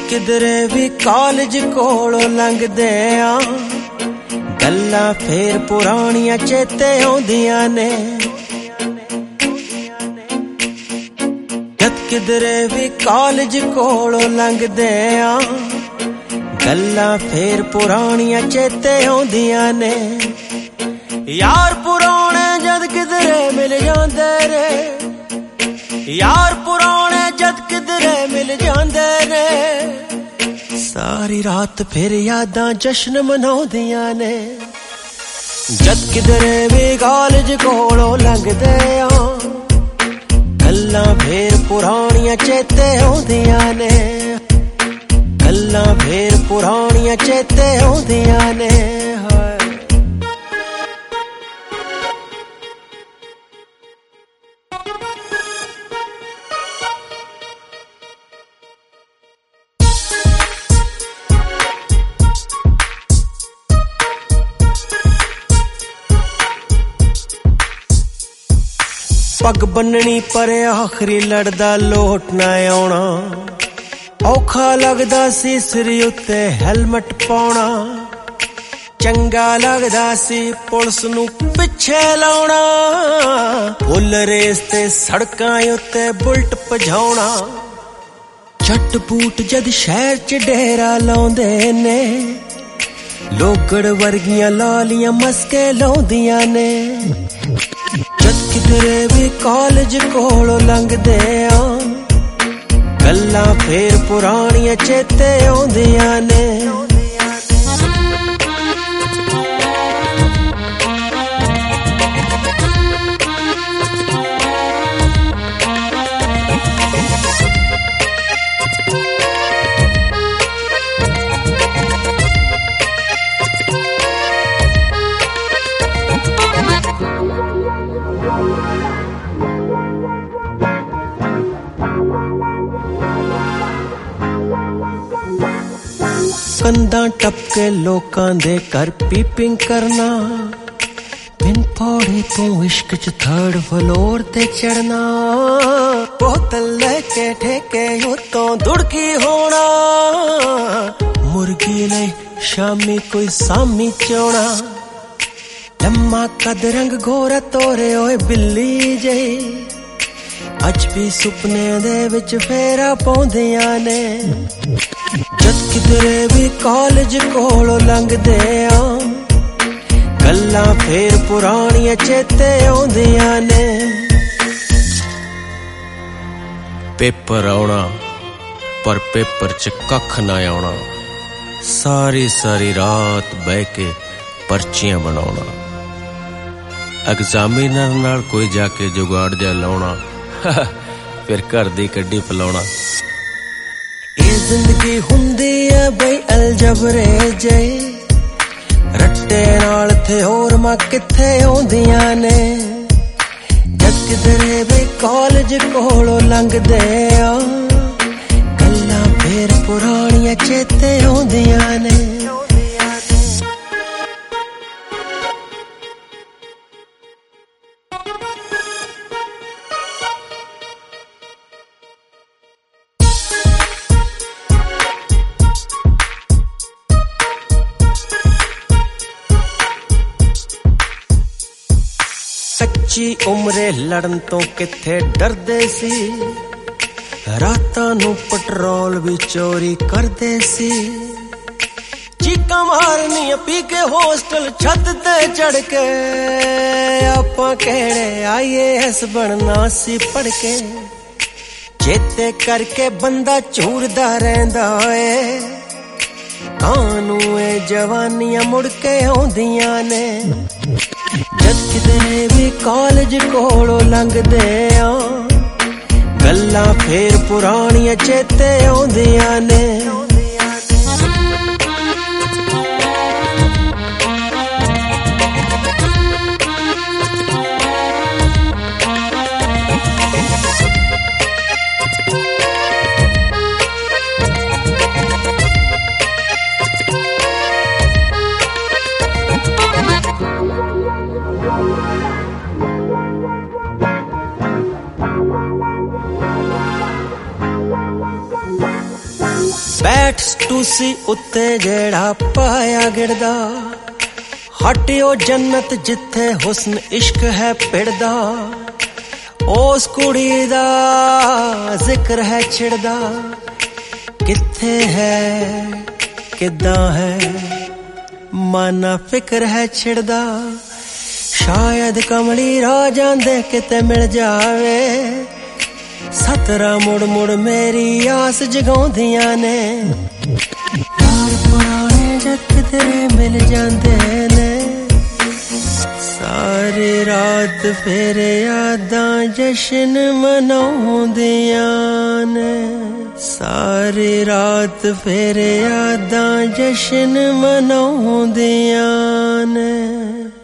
किधरे भी कॉलेज कोलों लंघदे आ गल्लां फेर पुराणियां चेते आउंदियां ने जद किधरे भी कॉलेज कोलों लंघदे आ गल्लां फेर पुराणियां चेते आउंदियां ने यार पुराने जद किधरे मिल जांदे रे यार पुराने जद किधरे मिल जांदे रे सारी रात फिर यादां जश्न मनाउंदियां ने जद किधरे भी कॉलेज कोलों लंघदे आ गल्लां फिर पुराणियां चेते आउंदियां ने गल्लां फिर पुराणियां चेते आउंदियां ने पग बननी पर आखरी लड़दा लोट ना आउणा औखा लगदा सी सिर उत्ते हेलमेट पाउणा चंगा लगदा सी पुलिस नूं पिछे लाउणा फुल रेस ते सड़कां उत्ते बुलट भजाउणा झट बूट जद शहर च डेरा लाउंदे ने लोगड़ वर्गियां लालियां मस्के लाउंदियां ने जद किधरे भी कॉलेज कोलों लंघदे आ गल्लां फेर पुराणियां चेते आउंदियां ने कंधां टपके लोकां दे घर पीपिंग करना बिन पौड़ी तू इश्क च थर्ड फ्लोर ते चढ़ना बोतल लेके ठेके उत्तों दुड़की होना मुर्गी ले शामी कोई सामी चोना लम्मा कद रंग गोरा तोरे ओए बिल्ली जई अज भी सुपने दे विच फेरा पाउंदियां ने जद किधरे भी कॉलेज कोलों लंघदे आ गल्लां फेर पुराणियां चेते आउंदियां ने पेपर आउणा पर पेपर च कख ना आउणा सारी सारी रात बह के पर्चियां बनाउणा एग्जामिनर नाल कोई जाके जुगाड़ जा लाउणा फिर घर दी कड्डी पलाउणा जिंदगी हुंदी है बई अलजबरे जई रट्टे नाल थे होर मां किथे आउंदियां ने जद किधरे भी कॉलेज कोलों लंघदे आ गल्लां फेर पुराणियां चेते आउंदियां ने कच्ची उम्रे लड़न तो किथे डरदे सी रातां नूं पेट्रोल भी चोरी करदे सी चीकां मारनियां पी के हॉस्टल छत ते चढ़ के आपां कहणे IAS बनना सी पढ़ के चेते करके बंदा झूरदा रहिंदा ए कानू ए जवानियां मुड़ के आउंदियां ने जद किधरे भी कॉलेज कोलों लंघदे आ गल्लां फेर पुराणियां चेते आउंदियां ने बैठ टूसी उत्ते जेड़ा पाया गिरदा हटियो जन्नत जिथे हुस्न इश्क है पिड़दा उस कुड़ी दा जिक्र है छिड़दा किथे है किदा है माना फिक्र है छिड़दा शायद कमली रा जांदे किते मिल जावे सतरा मुड़ मुड़ मेरी आस जगाउंदियां ने यार पुराने जग तेरे मिल जांदे ने सारी रात फिर यादां जश्न मनाउंदियां ने सारी रात फिर यादां जश्न मनाउंदियां ने